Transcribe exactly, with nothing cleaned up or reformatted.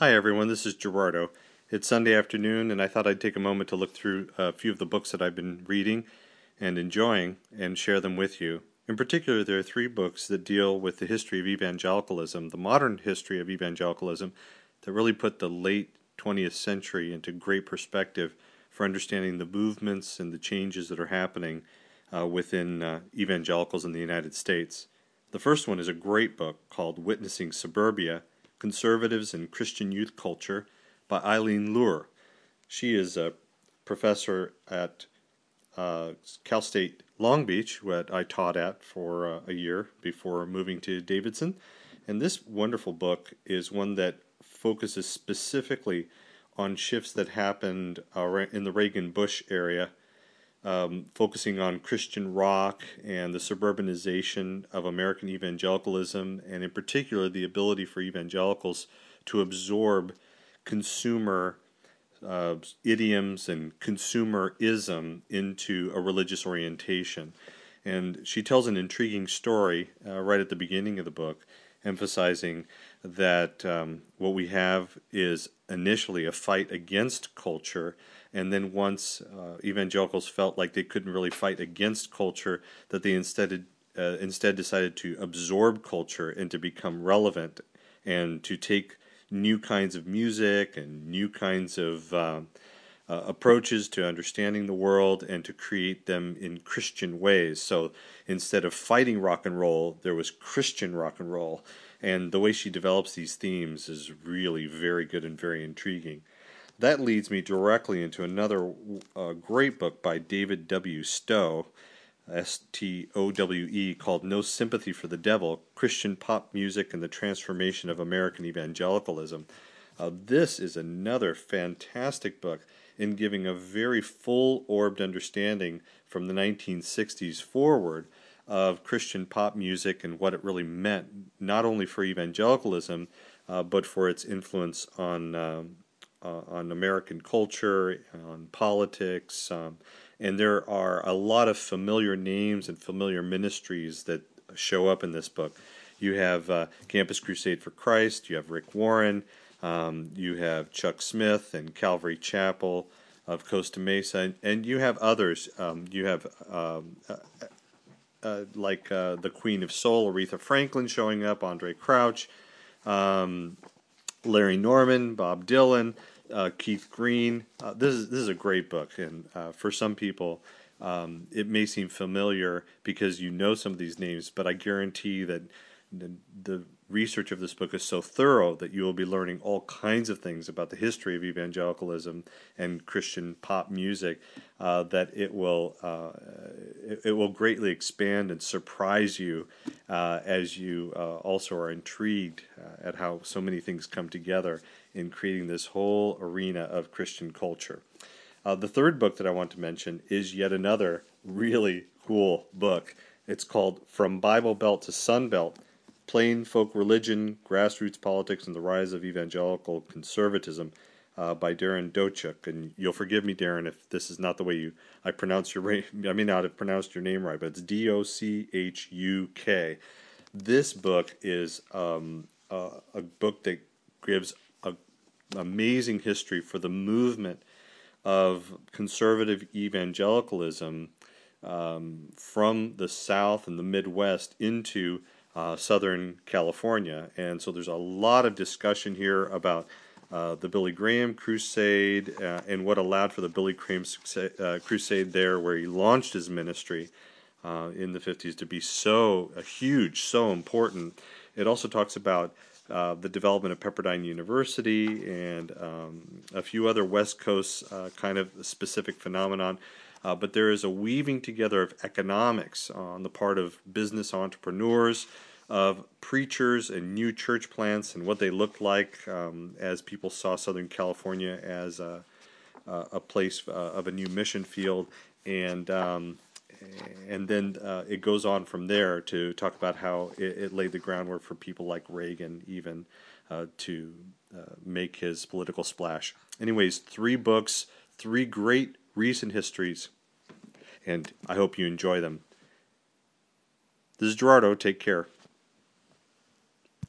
Hi everyone, this is Gerardo. It's Sunday afternoon and I thought I'd take a moment to look through a few of the books that I've been reading and enjoying and share them with you. In particular, there are three books that deal with the history of evangelicalism, the modern history of evangelicalism, that really put the late twentieth century into great perspective for understanding the movements and the changes that are happening uh, within uh, evangelicals in the United States. The first one is a great book called Witnessing Suburbia, Conservatives and Christian Youth Culture by Eileen Luer. She is a professor at uh, Cal State Long Beach, what I taught at for uh, a year before moving to Davidson. And this wonderful book is one that focuses specifically on shifts that happened uh, in the Reagan-Bush area, Um, focusing on Christian rock and the suburbanization of American evangelicalism, and in particular the ability for evangelicals to absorb consumer uh, idioms and consumerism into a religious orientation. And she tells an intriguing story uh, right at the beginning of the book, emphasizing that um, what we have is initially a fight against culture, and then once uh, evangelicals felt like they couldn't really fight against culture, that they instead uh, instead decided to absorb culture and to become relevant and to take new kinds of music and new kinds of uh, uh, approaches to understanding the world and to create them in Christian ways. So instead of fighting rock and roll, there was Christian rock and roll. And the way she develops these themes is really very good and very intriguing. That leads me directly into another uh, great book by David W. Stowe, S T O W E, called No Sympathy for the Devil, Christian Pop Music and the Transformation of American Evangelicalism. Uh, this is another fantastic book in giving a very full-orbed understanding from the nineteen sixties forward of Christian pop music and what it really meant, not only for evangelicalism, uh, but for its influence on um, uh, on American culture, on politics, um, and there are a lot of familiar names and familiar ministries that show up in this book. You have uh, Campus Crusade for Christ, you have Rick Warren, um, you have Chuck Smith and Calvary Chapel of Costa Mesa, and, and you have others. Um, you have um, uh, uh, like uh, the Queen of Soul, Aretha Franklin, showing up, Andre Crouch, um, Larry Norman, Bob Dylan, uh, Keith Green. Uh, this is this is a great book, and uh, for some people, um, it may seem familiar because you know some of these names, but I guarantee that the, the research of this book is so thorough that you will be learning all kinds of things about the history of evangelicalism and Christian pop music uh, that it will uh, it, it will greatly expand and surprise you uh, as you uh, also are intrigued uh, at how so many things come together in creating this whole arena of Christian culture. Uh, the third book that I want to mention is yet another really cool book. It's called From Bible Belt to Sun Belt, Plain Folk Religion, Grassroots Politics, and the Rise of Evangelical Conservatism uh, by Darren Dochuk. And you'll forgive me, Darren, if this is not the way you I pronounce your I may not have pronounced your name right, but it's D O C H U K. This book is um, uh, a book that gives an amazing history for the movement of conservative evangelicalism um, from the South and the Midwest into uh, Southern California. And so there's a lot of discussion here about uh, the Billy Graham Crusade uh, and what allowed for the Billy Graham success, uh, Crusade there, where he launched his ministry uh, in the fifties to be so uh, huge, so important. It also talks about Uh, the development of Pepperdine University and um, a few other West Coast uh, kind of specific phenomenon. Uh, but there is a weaving together of economics on the part of business entrepreneurs, of preachers and new church plants and what they looked like um, as people saw Southern California as a, a place uh, of a new mission field. And um, And then uh, it goes on from there to talk about how it, it laid the groundwork for people like Reagan even uh, to uh, make his political splash. Anyways, three books, three great recent histories, and I hope you enjoy them. This is Gerardo. Take care.